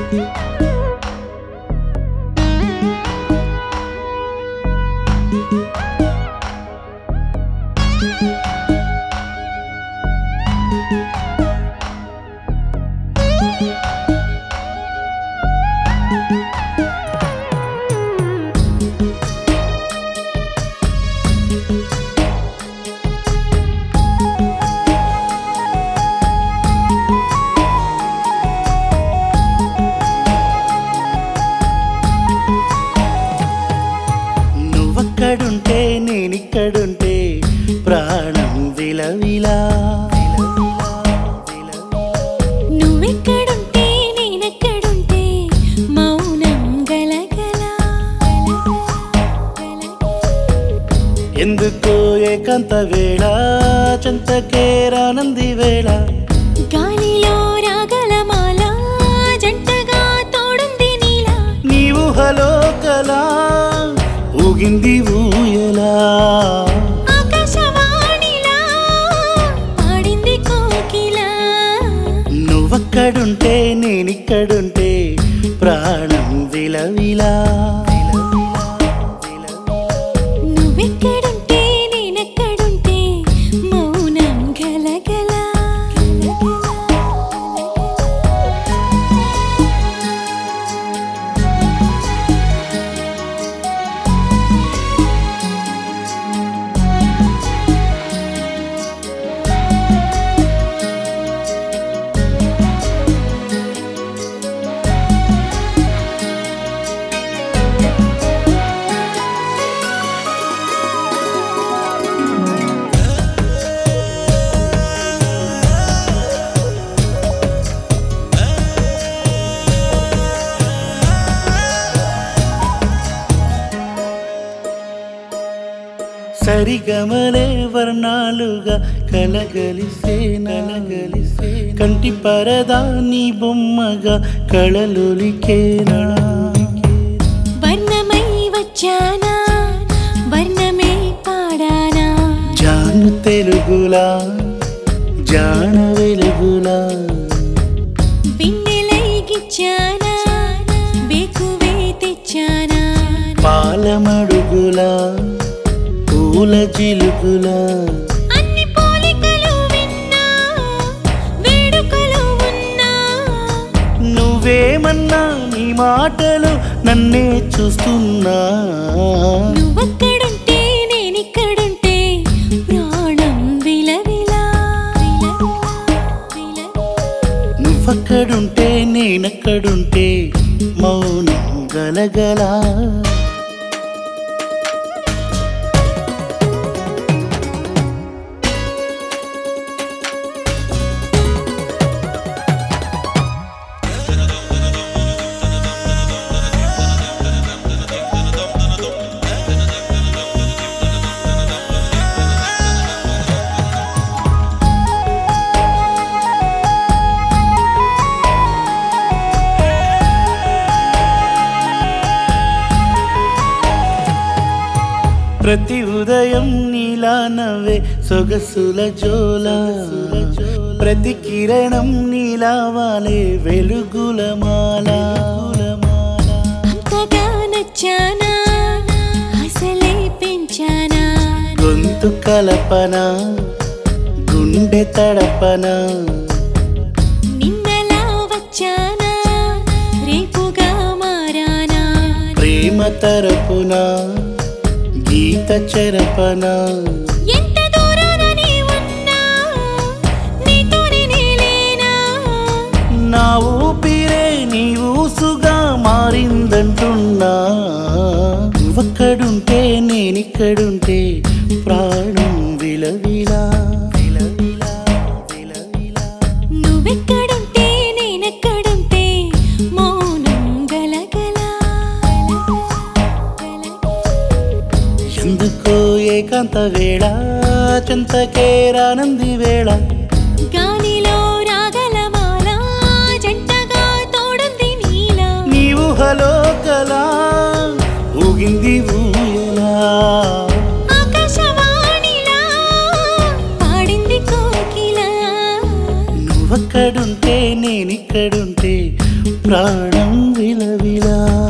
నువ్వక్కడుంటే నేనిక్కడుంటే ప్రాణం విలవిలా. నువ్వెక్కడుంటే నేనెక్కడుంటే మౌనం గలగల. ఎందుకో ఏకాంత వేళ చెంతకే రానంది వేళ. గాలిలో రాగల మాల జంటగా తోడుంది నీలా. నీ ఊహలో కలా ఊగింది ఊయలా. ఆకాశవాణిలా పాడింది కోకిలా. నువ్వక్కడుంటే నేనిక్కడుంటే ప్రాణం విలవిలా. నువ్వెక్కడుంటే నేనెక్కడుంటే మౌనం గలగల. సరిగమలే వర్ణాలుగా కలగలిసే నలగలిసే. కంటి పరదా నీ బొమ్మగా కళలొలికేనా. వర్ణమై వచ్చానా వర్ణమే పాడానా. జాను తెలుగులా జాన వెలుగులా. బిన్నెలై గిచ్చానా బేకువే తెచ్చానా. పాలమడుగులా పూల జిలుగులా. అన్ని పోలికలు విన్నా వేడుకలు ఉన్నా. నువ్వేమన్నా నీ మాటలు నన్నే చూస్తున్నా. నువ్వక్కడుంటే నేనిక్కడుంటే ప్రాణం విలవిలా. నువ్వక్కడుంటే నేనక్కడుంటే మౌనం గలగలా. ప్రతి ఉదయం నీలా నవ్వే సొగసుల జోల. ప్రతి కిరణం నీలా వాలే వెలుగుల మాల. అంతగా నచ్చానా అసలే పెంచానా. గొంతు కలపన గుండె తడపన. నిన్నలా వచ్చానా రేపుగా మారానా. ప్రేమ తరపున గీత చెరపన. ఎంత దూరాన నీ ఉన్నా నీతోనే నేలేనా. నా ఊపిరే నీ ఊసుగా మారిందంటున్నా. నువ్వక్కడుంటే నేనిక్కడుంటే ప్రాణం విలవిలా. నువ్వెక్కడుంటే నేనెక్కడుంటే మౌనం గలగల. ఎందుకో ఏకాంత వేళ చెంతకే రానంది వేళ. గాలిలో రాగల మాల జంటగా తోడుంది నీలా. నీ ఊహలో కలా ఊగింది ఊయలా. ఆకాశవాణిలా పాడింది కోకిలా. నువ్వక్కడుంటే నేనిక్కడుంటే ప్రాణం విలవిలా